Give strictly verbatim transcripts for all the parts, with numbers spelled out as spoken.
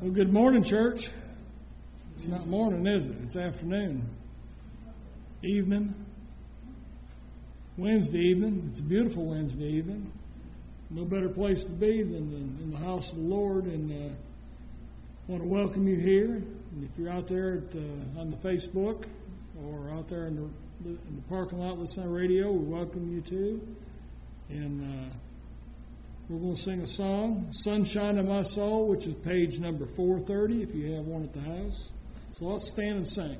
Well, good morning, church. It's not morning, is it? It's afternoon. Evening. Wednesday evening. It's a beautiful Wednesday evening. No better place to be than in the house of the Lord. And uh, I want to welcome you here. And if you're out there at, uh, on the Facebook or out there in the, in the parking lot listening on radio, we welcome you too. And uh, we're going to sing a song, Sunshine of My Soul, which is page number four thirty if you have one at the house. So let's stand and sing.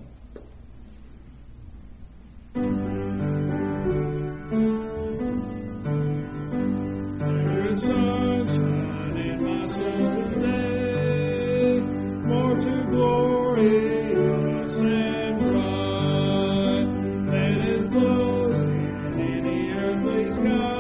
There is sunshine in my soul today, more to glorious and bright than is blows in any earthly sky.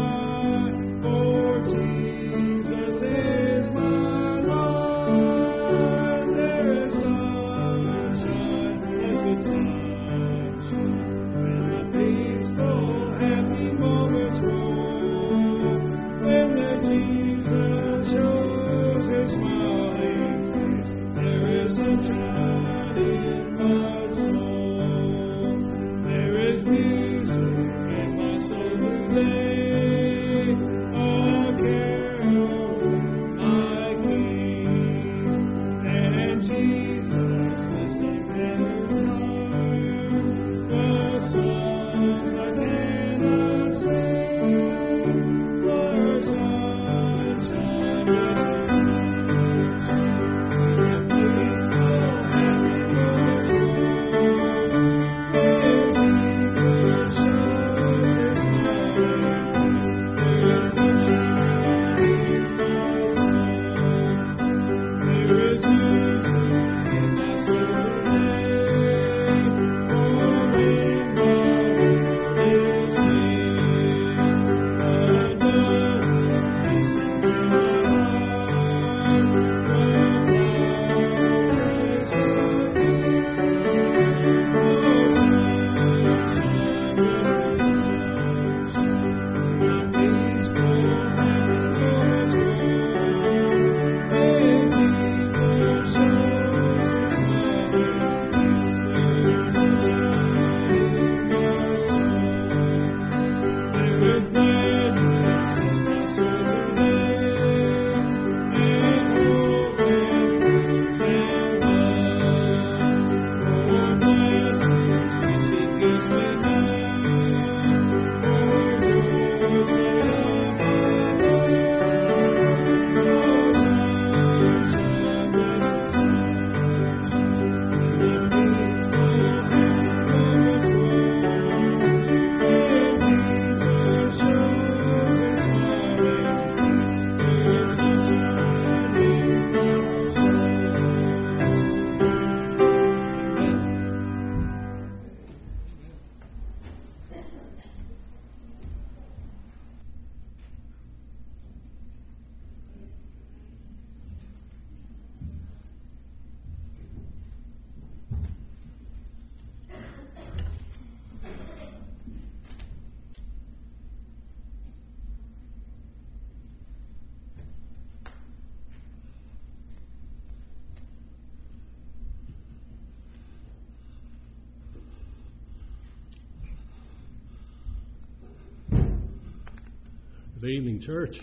For Jesus is my life. There is sunshine, blessed sunshine, and the peaceful, happy moments roll when the Jesus shows His smiling face. There is sunshine in my soul. There is music in my soul today. A carol, my King, and Jesus listening there's higher. The songs I cannot sing, for sunshine, blessed sunshine, and peaceful, happy moments roll when Jesus shows His smiling. There is sunshine in my soul. There is music in my soul today. For when my Lord is near, the dove listen to my heart. The flowers appear. Oh, sunshine, blessed sunshine, and peaceful, happy moments roll when Jesus shows His smiling face. There is sunshine in my soul. There is gladness in my soul today, and hope and peace and love. For blessings which He gives me now, for joys that I may know. Oh, sunshine, blessed sunshine, and the peaceful, happy moments roll when Jesus shows His smiling face. There is sunshine in my soul. Good evening, church.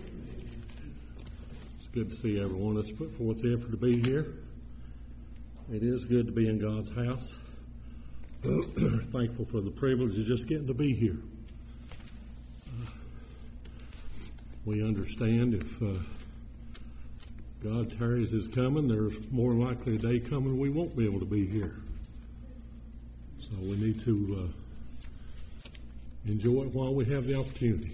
It's good to see everyone that's put forth the effort to be here. It is good to be in God's house. Thankful for the privilege of just getting to be here. Uh, we understand if uh, God tarries His coming, there's more likely a day coming we won't be able to be here. So we need to uh, enjoy it while we have the opportunity.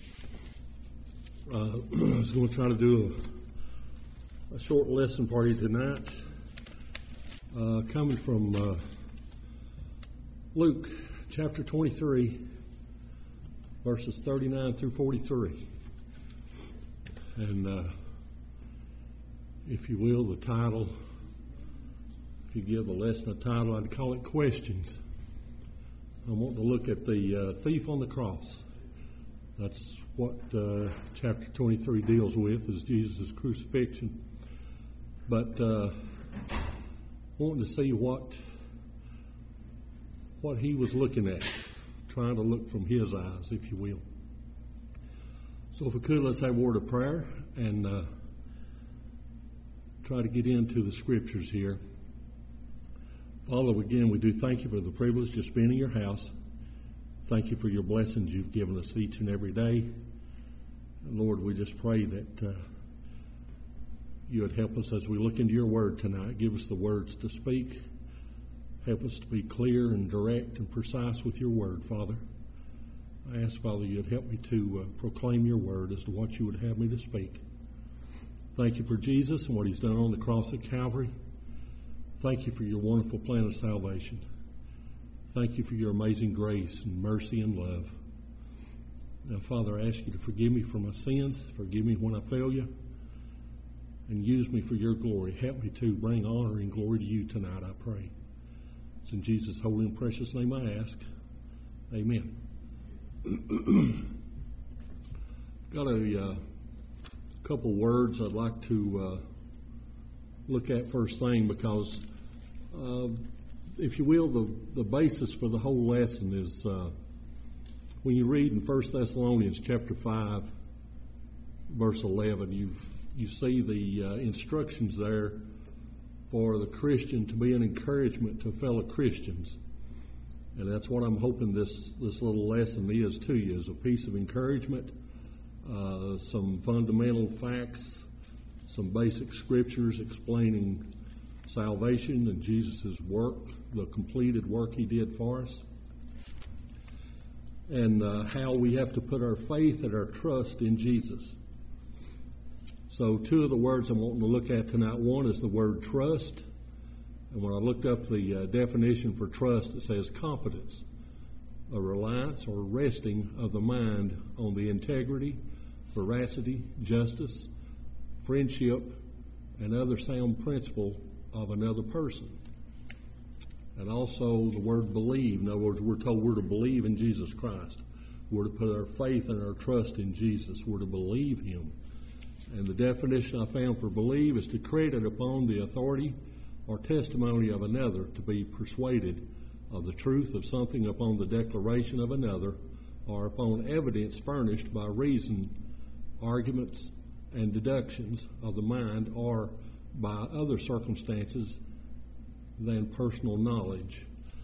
Uh, I was going to try to do a, a short lesson for you tonight, uh, coming from uh, Luke chapter twenty-three, verses thirty-nine through forty-three. And uh, if you will, the title, if you give the lesson a title, I'd call it Questions. I want to look at the uh, thief on the cross. That's what uh, chapter twenty-three deals with, is Jesus' crucifixion. but uh, wanting to see what what he was looking at, trying to look from his eyes, if you will. So if we could, let's have a word of prayer and uh, try to get into the scriptures here. Father, again, we do thank you for the privilege of being in your house. Thank you for your blessings you've given us each and every day. And Lord, we just pray that uh, you would help us as we look into your word tonight. Give us the words to speak. Help us to be clear and direct and precise with your word, Father. I ask, Father, you'd help me to uh, proclaim your word as to what you would have me to speak. Thank you for Jesus and what he's done on the cross at Calvary. Thank you for your wonderful plan of salvation. Thank you for your amazing grace and mercy and love. Now, Father, I ask you to forgive me for my sins. Forgive me when I fail you. And use me for your glory. Help me to bring honor and glory to you tonight, I pray. It's in Jesus' holy and precious name I ask. Amen. Got a uh, couple words I'd like to uh, look at first thing, because, uh, if you will, the, the basis for the whole lesson is uh, when you read in First Thessalonians chapter five, verse eleven, you you see the uh, instructions there for the Christian to be an encouragement to fellow Christians. And that's what I'm hoping this, this little lesson is to you, is a piece of encouragement, uh, some fundamental facts, some basic scriptures explaining salvation and Jesus' work, the completed work he did for us, and uh, how we have to put our faith and our trust in Jesus. So two of the words I'm wanting to look at tonight, one is the word trust. And when I looked up the uh, definition for trust, it says confidence, a reliance or resting of the mind on the integrity, veracity, justice, friendship, and other sound principle of another person. And also the word believe. In other words, we're told we're to believe in Jesus Christ. We're to put our faith and our trust in Jesus. We're to believe him. And the definition I found for believe is to credit upon the authority or testimony of another, to be persuaded of the truth of something upon the declaration of another, or upon evidence furnished by reason, arguments, and deductions of the mind, or by other circumstances than personal knowledge.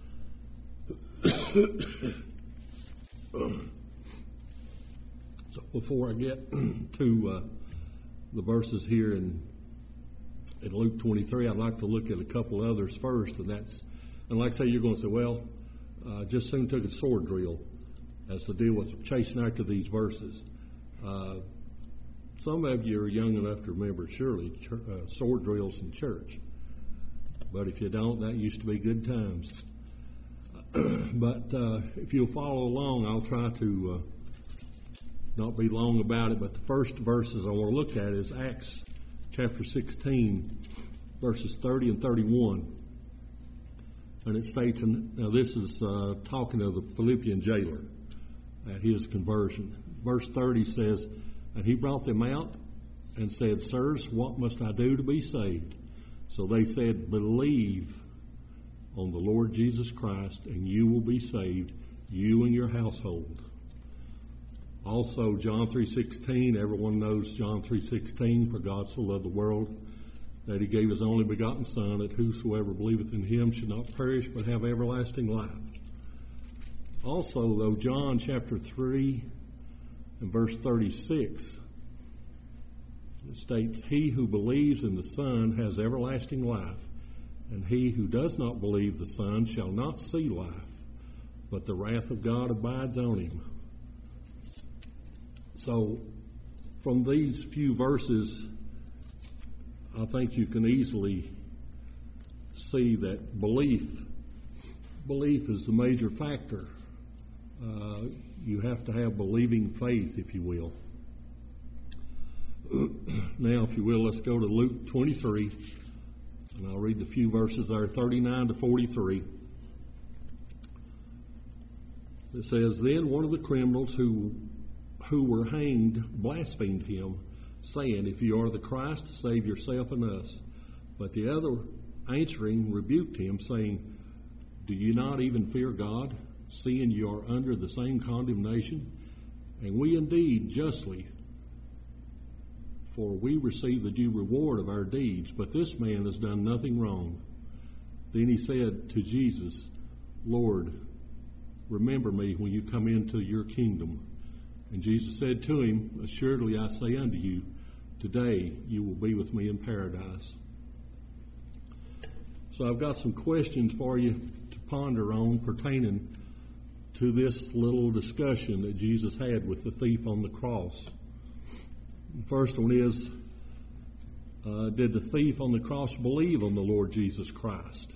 So before I get to uh, the verses here in, in Luke twenty-three, I'd like to look at a couple others first, and that's, and like I say, you're going to say, well, uh, just soon took a sword drill as to deal with chasing after these verses. Uh, some of you are young enough to remember, surely, ch- uh, sword drills in church. But if you don't, that used to be good times. But uh, if you'll follow along, I'll try to uh, not be long about it. But the first verses I want to look at is Acts chapter sixteen, verses thirty and thirty-one. And it states, and now this is uh, talking to the Philippian jailer at his conversion. Verse thirty says, and he brought them out and said, sirs, what must I do to be saved? So they said, believe on the Lord Jesus Christ, and you will be saved, you and your household. Also, John three sixteen, everyone knows John three sixteen, for God so loved the world that he gave his only begotten Son, that whosoever believeth in him should not perish but have everlasting life. Also, though, John chapter three and verse thirty-six, it states, he who believes in the Son has everlasting life, and he who does not believe the Son shall not see life, but the wrath of God abides on him. So, from these few verses, I think you can easily see that belief, belief is the major factor. Uh, you have to have believing faith, if you will. Now, if you will, let's go to Luke twenty-three, and I'll read the few verses there, thirty-nine to forty-three. It says, then one of the criminals who who were hanged blasphemed him, saying, if you are the Christ, save yourself and us. But the other, answering, rebuked him, saying, Do you not even fear God, seeing you are under the same condemnation? And we indeed justly, for we receive the due reward of our deeds, but this man has done nothing wrong. Then he said to Jesus, Lord, remember me when you come into your kingdom. And Jesus said to him, Assuredly I say unto you, today you will be with me in paradise. So I've got some questions for you to ponder on pertaining to this little discussion that Jesus had with the thief on the cross. The first one is, uh, did the thief on the cross believe on the Lord Jesus Christ?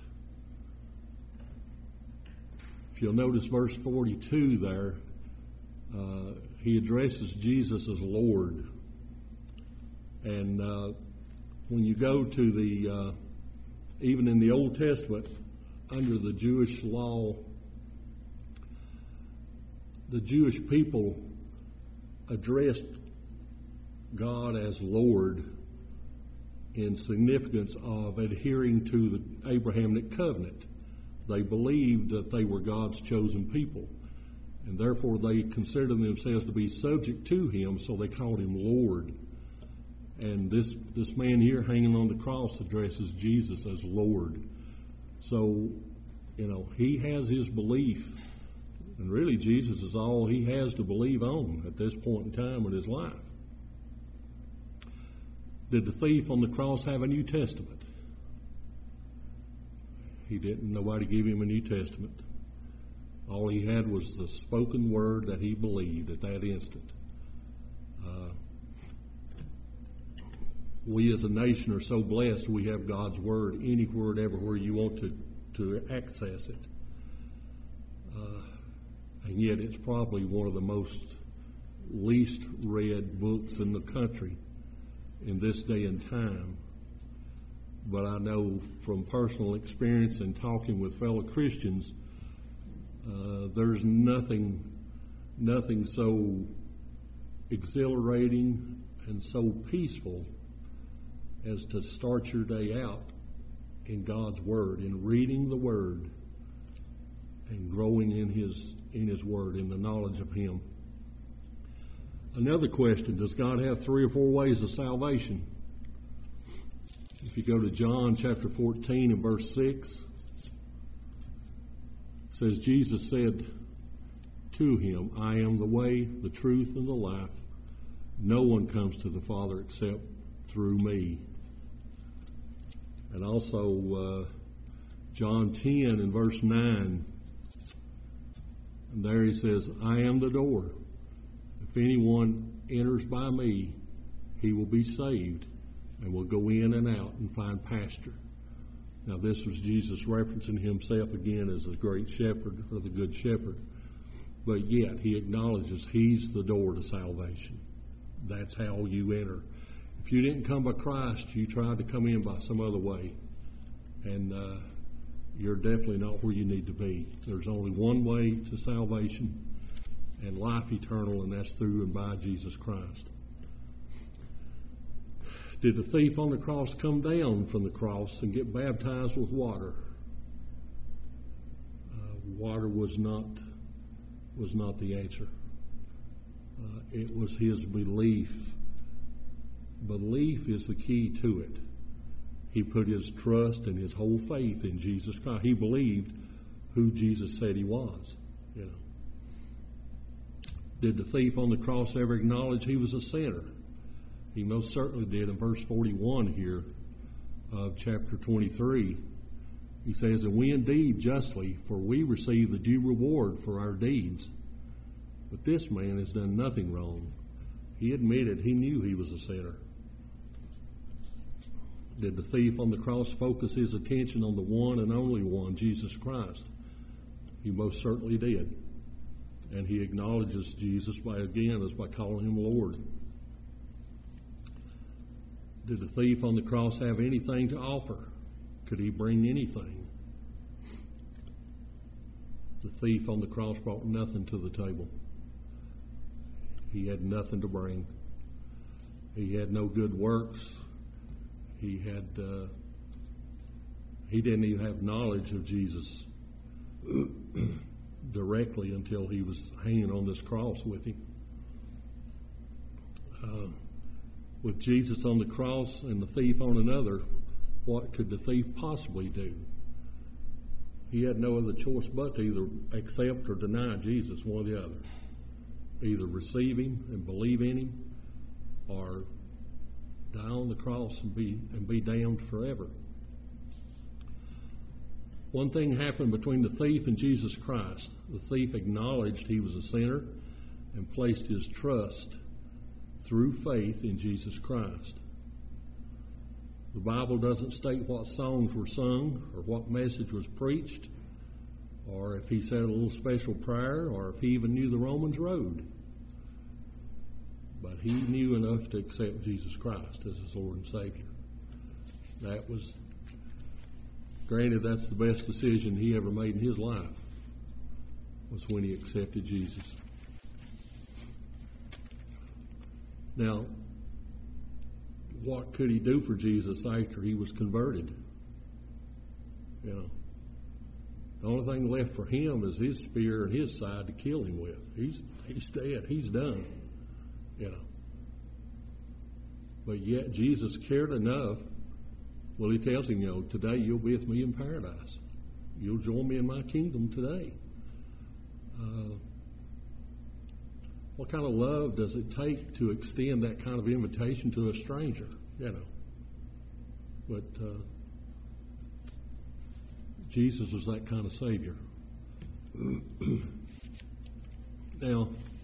If you'll notice verse forty-two there, uh, he addresses Jesus as Lord. And uh, when you go to the, uh, even in the Old Testament, under the Jewish law, the Jewish people addressed God as Lord in significance of adhering to the Abrahamic covenant. They believed that they were God's chosen people, and therefore they considered themselves to be subject to him, so they called him Lord. And this, this man here hanging on the cross addresses Jesus as Lord. So, you know, he has his belief, and really Jesus is all he has to believe on at this point in time in his life. Did the thief on the cross have a New Testament? He didn't. Nobody gave him a New Testament. All he had was the spoken word that he believed at that instant. Uh, we as a nation are so blessed we have God's word anywhere and everywhere you want to, to access it. Uh, and yet it's probably one of the most least read books in the country in this day and time. But I know from personal experience and talking with fellow Christians, uh, there's nothing, nothing so exhilarating and so peaceful as to start your day out in God's Word, in reading the Word and growing in His in His Word, in the knowledge of Him. Another question, does God have three or four ways of salvation? If you go to John chapter fourteen and verse six, it says, Jesus said to him, I am the way, the truth, and the life. No one comes to the Father except through me. And also uh, John ten and verse nine, and there he says, I am the door. If anyone enters by me, he will be saved and will go in and out and find pasture. Now this was Jesus referencing himself again as the great shepherd or the good shepherd. But yet he acknowledges he's the door to salvation. That's how you enter. If you didn't come by Christ, you tried to come in by some other way. And uh, you're definitely not where you need to be. There's only one way to salvation and life eternal, and that's through and by Jesus Christ. Did the thief on the cross come down from the cross and get baptized with water? Uh, water was not was not the answer. Uh, it was his belief. Belief is the key to it. He put his trust and his whole faith in Jesus Christ. He believed who Jesus said he was. You know. Did the thief on the cross ever acknowledge he was a sinner? He most certainly did. In verse forty-one here of chapter twenty-three, he says, and we indeed justly, for we receive the due reward for our deeds. But this man has done nothing wrong. He admitted he knew he was a sinner. Did the thief on the cross focus his attention on the one and only one, Jesus Christ? He most certainly did. And he acknowledges Jesus by, again, as by calling him Lord. Did the thief on the cross have anything to offer? Could he bring anything? The thief on the cross brought nothing to the table. He had nothing to bring. He had no good works. He had uh, he didn't even have knowledge of Jesus directly until he was hanging on this cross with him. Uh, with Jesus on the cross and the thief on another, what could the thief possibly do? He had no other choice but to either accept or deny Jesus, one or the other. Either receive him and believe in him, or die on the cross and be and be damned forever. One thing happened between the thief and Jesus Christ. The thief acknowledged he was a sinner and placed his trust through faith in Jesus Christ. The Bible doesn't state what songs were sung or what message was preached, or if he said a little special prayer, or if he even knew the Romans road. But he knew enough to accept Jesus Christ as his Lord and Savior. That was, granted, that's the best decision he ever made in his life, was when he accepted Jesus. Now, what could he do for Jesus after he was converted? You know, the only thing left for him is his spear and his side to kill him with. He's he's dead. He's done. You know. But yet Jesus cared enough. Well, he tells him, you know, today you'll be with me in paradise. You'll join me in my kingdom today. Uh, what kind of love does it take to extend that kind of invitation to a stranger? You know. But uh, Jesus was that kind of Savior. Now,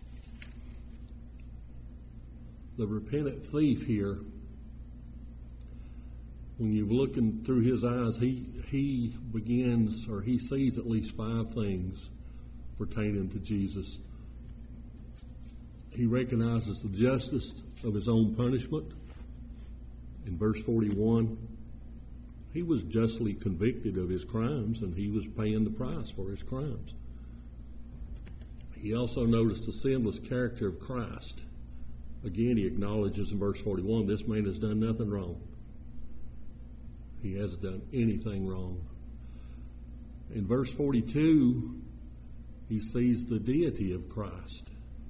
the repentant thief here, when you're looking through his eyes, he he begins, or he sees at least five things pertaining to Jesus. He recognizes the justice of his own punishment. In verse forty-one, he was justly convicted of his crimes, and he was paying the price for his crimes. He also noticed the sinless character of Christ. Again, he acknowledges in verse forty-one, this man has done nothing wrong. He hasn't done anything wrong. In verse forty-two, he sees the deity of Christ.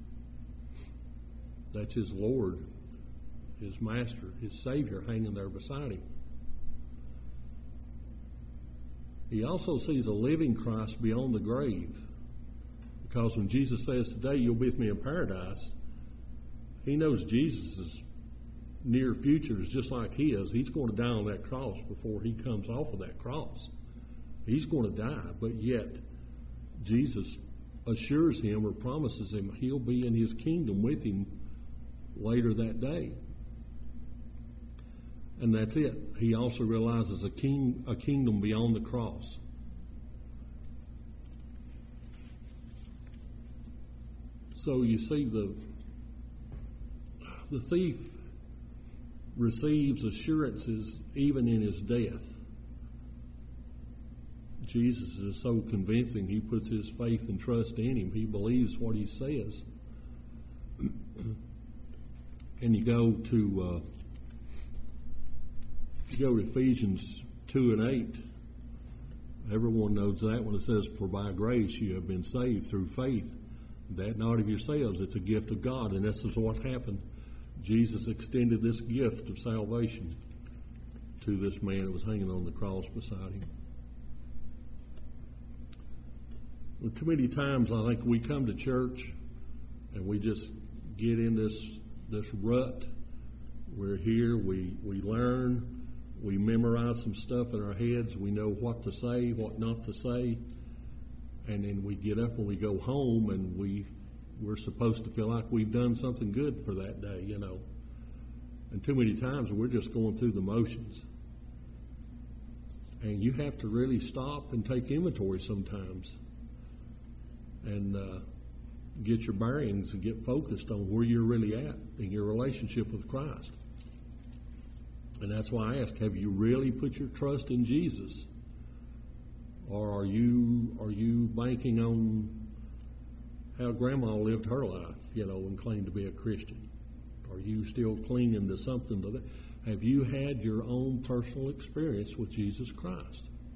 That's his Lord, his Master, his Savior hanging there beside him. He also sees a living Christ beyond the grave. Because when Jesus says, today you'll be with me in paradise, he knows Jesus' near future is just like his. He's going to die on that cross before he comes off of that cross. He's going to die, but yet Jesus assures him or promises him he'll be in his kingdom with him later that day. And that's it. He also realizes a king, a kingdom beyond the cross. So you see, the the thief receives assurances even in his death. Jesus is so convincing, he puts his faith and trust in him. He believes what he says. And you go to uh, you go to Ephesians two and eight. Everyone knows that when it says, for by grace you have been saved through faith, that not of yourselves, it's a gift of God. And this is what happened. Jesus extended this gift of salvation to this man that was hanging on the cross beside him. Well, too many times I think we come to church and we just get in this this rut. We're here, we, we learn, we memorize some stuff in our heads, we know what to say, what not to say, and then we get up and we go home and we we're supposed to feel like we've done something good for that day, you know. And too many times we're just going through the motions. And you have to really stop and take inventory sometimes and uh, get your bearings and get focused on where you're really at in your relationship with Christ. And that's why I ask, have you really put your trust in Jesus? Or are you are you banking on how Grandma lived her life, you know, and claimed to be a Christian? Are you still clinging to something to that? Have you had your own personal experience with Jesus Christ?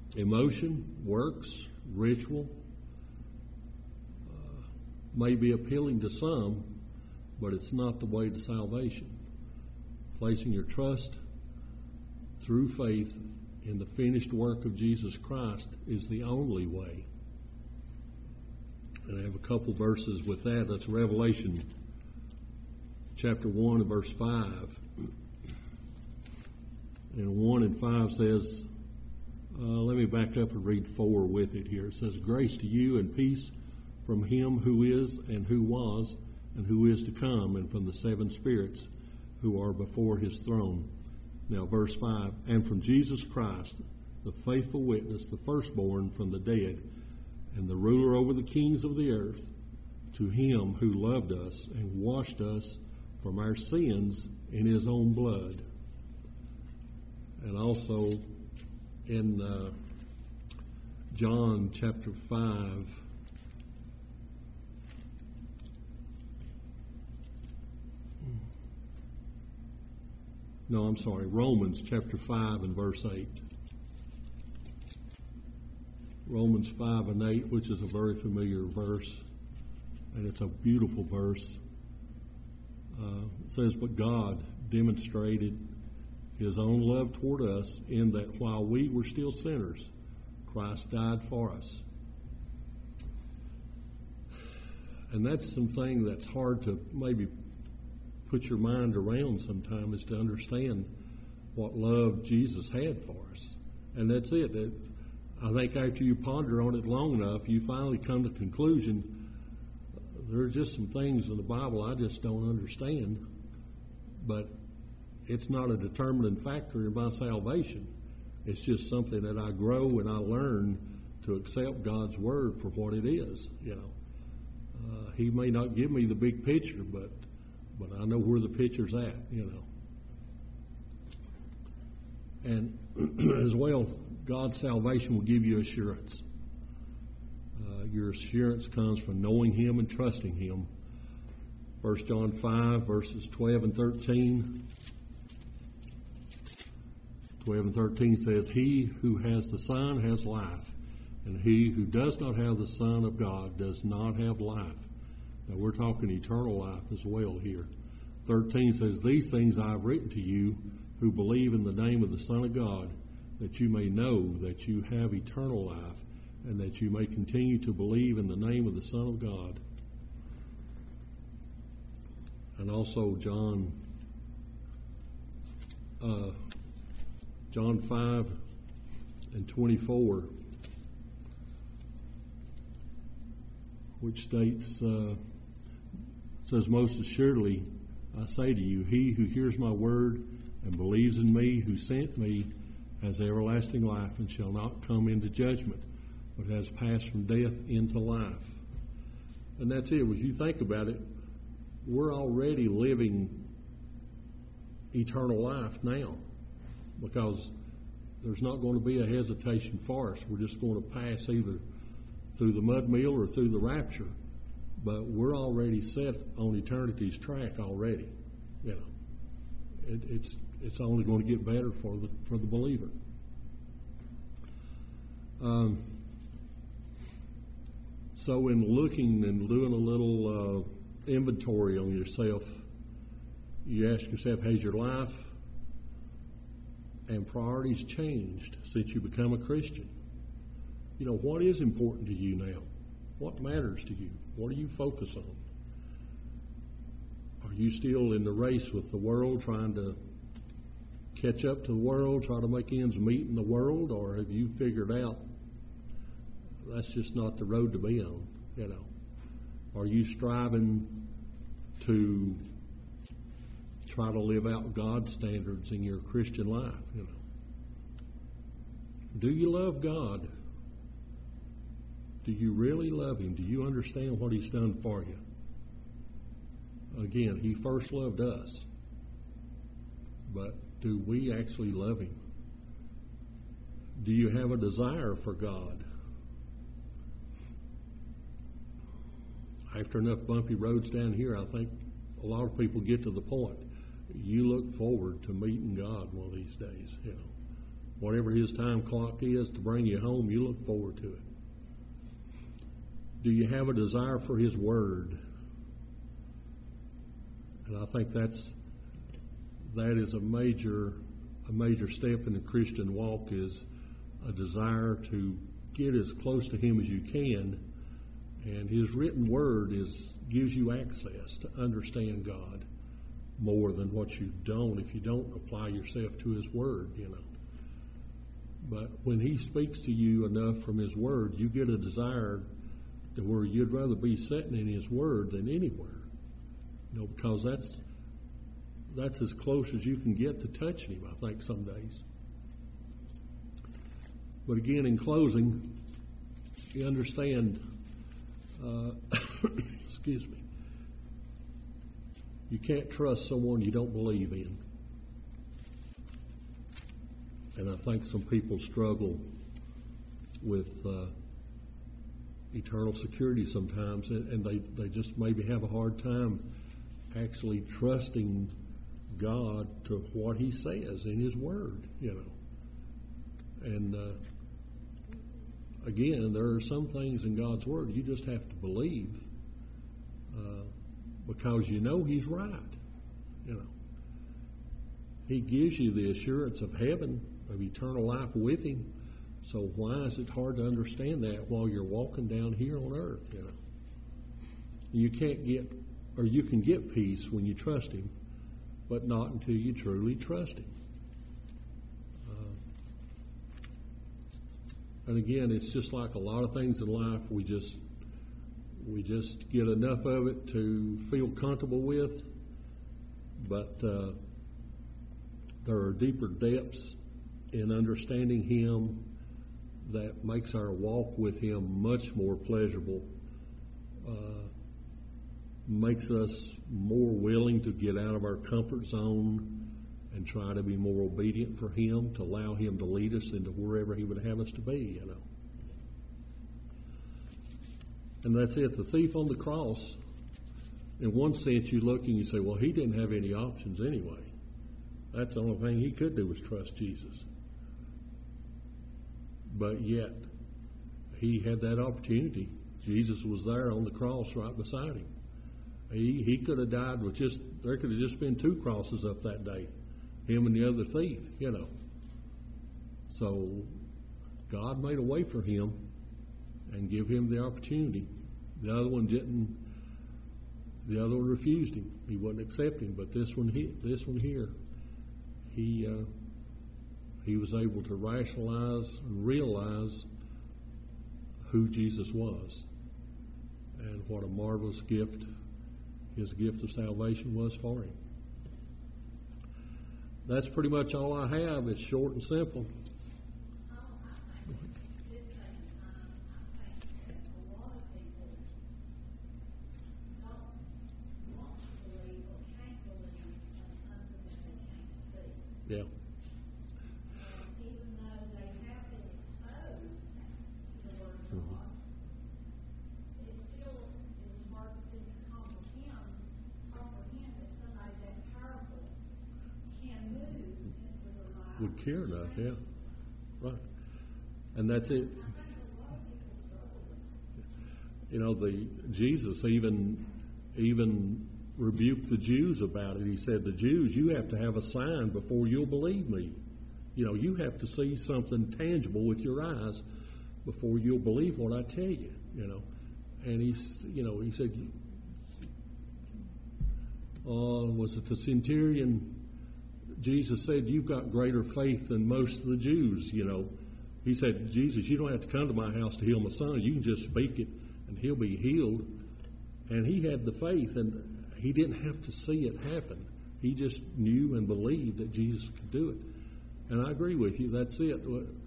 Emotion, works, ritual uh, may be appealing to some, but it's not the way to salvation. Placing your trust through faith in the finished work of Jesus Christ is the only way. And I have a couple verses with that. That's Revelation chapter one and verse five. And one and five says, uh, let me back up and read four with it here. It says, grace to you and peace from him who is and who was and who is to come, and from the seven spirits who are before his throne. Now, verse five, and from Jesus Christ, the faithful witness, the firstborn from the dead, and the ruler over the kings of the earth, to him who loved us and washed us from our sins in his own blood. And also in uh, John chapter five, no, I'm sorry, Romans chapter five and verse eight. Romans five and eight, which is a very familiar verse, and it's a beautiful verse. Uh, it says, but God demonstrated his own love toward us in that while we were still sinners, Christ died for us. And that's something that's hard to maybe put your mind around sometimes, is to understand what love Jesus had for us. And that's it. It I think after you ponder on it long enough, you finally come to the conclusion, there are just some things in the Bible I just don't understand, but it's not a determining factor in my salvation. It's just something that I grow and I learn to accept God's word for what it is. You know, uh, he may not give me the big picture, but but I know where the picture's at. You know, and as well, God's salvation will give you assurance. Uh, your assurance comes from knowing him and trusting him. First John five, verses twelve and thirteen. twelve and thirteen says, he who has the Son has life, and he who does not have the Son of God does not have life. Now we're talking eternal life as well here. thirteen says, these things I have written to you who believe in the name of the Son of God, that you may know that you have eternal life, and that you may continue to believe in the name of the Son of God. And also John uh, John five and twenty-four, which states, uh, says, most assuredly I say to you, he who hears my word and believes in me who sent me has everlasting life and shall not come into judgment, but has passed from death into life. And that's it. When you think about it, we're already living eternal life now, because there's not going to be a hesitation for us. We're just going to pass either through the mud mill or through the rapture. But we're already set on eternity's track already. You know, it, it's it's only going to get better for the for the believer. Um, so in looking and doing a little uh, inventory on yourself, you ask yourself, has your life and priorities changed since you become a Christian? You know, what is important to you now? What matters to you? What do you focus on? Are you still in the race with the world, trying to catch up to the world, try to make ends meet in the world, or have you figured out that's just not the road to be on? You know, are you striving to try to live out God's standards in your Christian life? You know, do you love God? Do you really love him? Do you understand what he's done for you? Again, he first loved us, but do we actually love him? Do you have a desire for God? After enough bumpy roads down here, I think a lot of people get to the point, you look forward to meeting God one of these days, you know. whatever his time clock is to bring you home, you look forward to it. Do you have a desire for his word? And I think that's that is a major a major step in the Christian walk, is a desire to get as close to him as you can. And his written word is gives you access to understand God more than what you don't if you don't apply yourself to his word, you know. But when he speaks to you enough from his word, you get a desire to where you'd rather be sitting in his word than anywhere. You know, because that's that's as close as you can get to touching him, I think, some days. But again, in closing, you understand, uh, excuse me, you can't trust someone you don't believe in. And I think some people struggle with uh, eternal security sometimes, and, and they, they just maybe have a hard time actually trusting God to what he says in his word, you know. And uh, again, there are some things in God's word you just have to believe uh, because you know he's right, you know. He gives you the assurance of heaven, of eternal life with him. So why is it hard to understand that while you're walking down here on earth, you know? You can't get, or you can get peace when you trust him, but not until you truly trust him. Uh, and again, it's just like a lot of things in life, we just we just get enough of it to feel comfortable with, but uh, there are deeper depths in understanding him that makes our walk with him much more pleasurable, uh, makes us more willing to get out of our comfort zone and try to be more obedient for him, to allow him to lead us into wherever he would have us to be, you know. And that's it. The thief on the cross, in one sense you look and you say, well, he didn't have any options anyway. That's the only thing he could do was trust Jesus. But yet, he had that opportunity. Jesus was there on the cross right beside him. He he could have died with just, there could have just been two crosses up that day, him and the other thief, you know. So God made a way for him and give him the opportunity. The other one didn't, the other one refused him. He wouldn't accept him, but this one, he, this one here, he... Uh, He was able to rationalize and realize who Jesus was and what a marvelous gift his gift of salvation was for him. That's pretty much all I have. It's short and simple. Yeah. Would care enough, yeah, right, and that's it. You know, the Jesus even even rebuked the Jews about it. He said, "The Jews, you have to have a sign before you'll believe me. You know, you have to see something tangible with your eyes before you'll believe what I tell you." You know, and he's, you know, he said, "Uh, was it the centurion?" Jesus said, "You've got greater faith than most of the Jews," you know. He said, "Jesus, you don't have to come to my house to heal my son. You can just speak it and he'll be healed." And he had the faith, and he didn't have to see it happen. He just knew and believed that Jesus could do it. And I agree with you. That's it.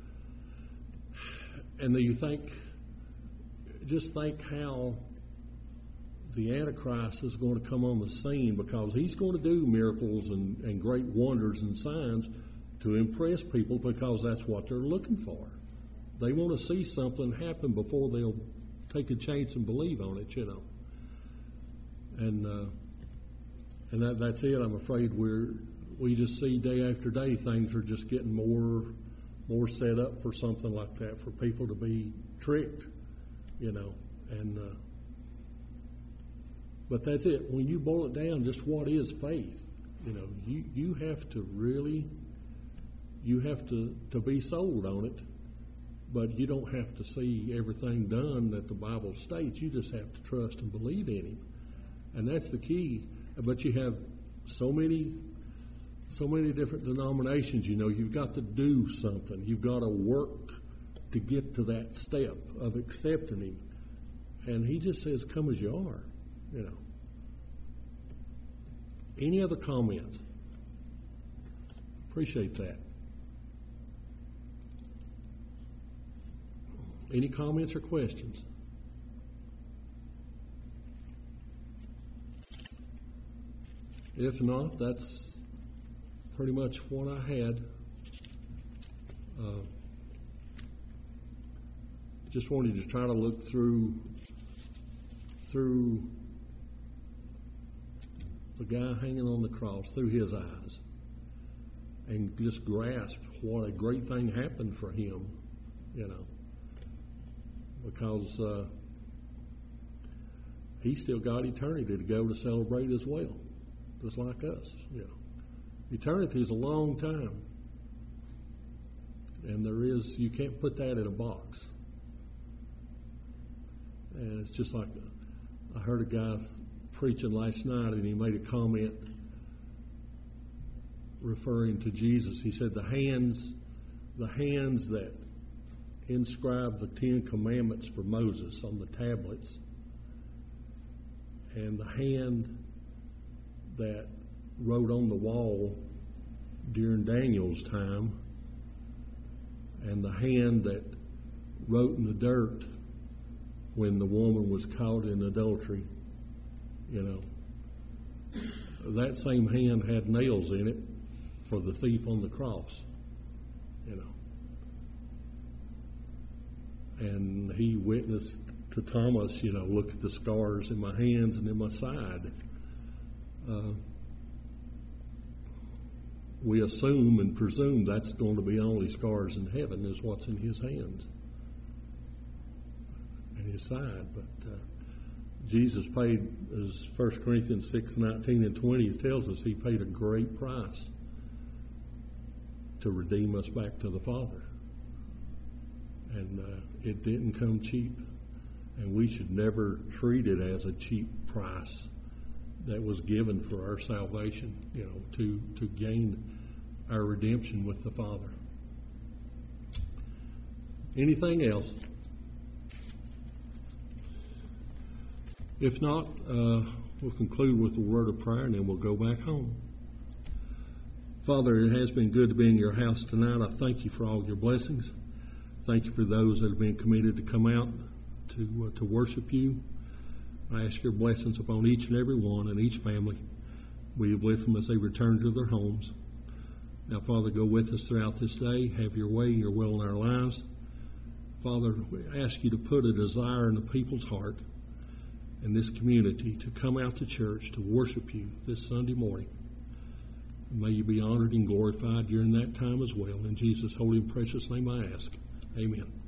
And then you think, just think how the Antichrist is going to come on the scene, because he's going to do miracles and, and great wonders and signs to impress people, because that's what they're looking for. They want to see something happen before they'll take a chance and believe on it, you know. And uh, and that, that's it. I'm afraid we're we just see day after day things are just getting more more set up for something like that, for people to be tricked, you know. And uh, but that's it. When you boil it down, just what is faith? You know, you, you have to really, you have to, to be sold on it, but you don't have to see everything done that the Bible states. You just have to trust and believe in Him. And that's the key. But you have so many, so many different denominations, you know, you've got to do something. You've got to work to get to that step of accepting Him. And He just says, come as you are, you know. Any other comments? Appreciate that. Any comments or questions? If not, that's pretty much what I had. Uh, just wanted to try to look through through the guy hanging on the cross, through his eyes, and just grasp what a great thing happened for him, you know, because uh, he still got eternity to go to celebrate as well, just like us, you know. Eternity is a long time, and there is, you can't put that in a box. And it's just like, I heard a guy preaching last night, and he made a comment referring to Jesus. He said the hands, the hands that inscribed the Ten Commandments for Moses on the tablets, and the hand that wrote on the wall during Daniel's time, and the hand that wrote in the dirt when the woman was caught in adultery, you know, that same hand had nails in it for the thief on the cross, you know. And he witnessed to Thomas, you know, look at the scars in my hands and in my side. Uh, we assume and presume that's going to be only scars in heaven is what's in his hands and his side. But uh, Jesus paid, as First Corinthians six, nineteen and twenty tells us, he paid a great price to redeem us back to the Father. And uh, it didn't come cheap. And we should never treat it as a cheap price that was given for our salvation, you know, to, to gain our redemption with the Father. Anything else? If not, uh, we'll conclude with a word of prayer and then we'll go back home. Father, it has been good to be in your house tonight. I thank you for all your blessings. Thank you for those that have been committed to come out to uh, to worship you. I ask your blessings upon each and every one and each family. Will you bless them as they return to their homes? Now, Father, go with us throughout this day. Have your way, your will in our lives. Father, we ask you to put a desire in the people's heart in this community to come out to church to worship you this Sunday morning. May you be honored and glorified during that time as well. In Jesus' holy and precious name I ask. Amen.